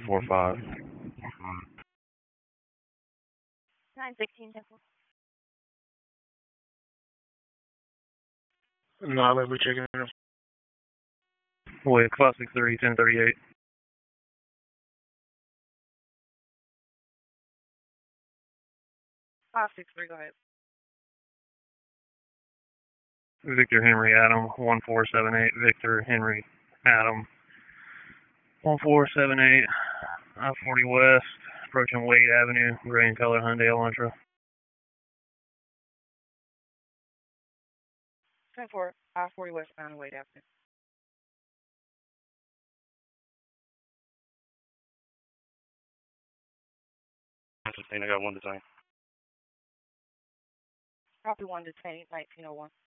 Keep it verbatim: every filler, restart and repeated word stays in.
four five. nine sixteen ten four. No, let me check in. Wait, five six three ten thirty eight. five six three, go ahead. Victor Henry Adam one four seven eight. Victor Henry Adam one four seven eight. I forty West, approaching Wade Avenue, gray in color Hyundai Elantra. ten four, I forty West Mountain Wade Avenue. I got one design. Copy one detained, nineteen oh one.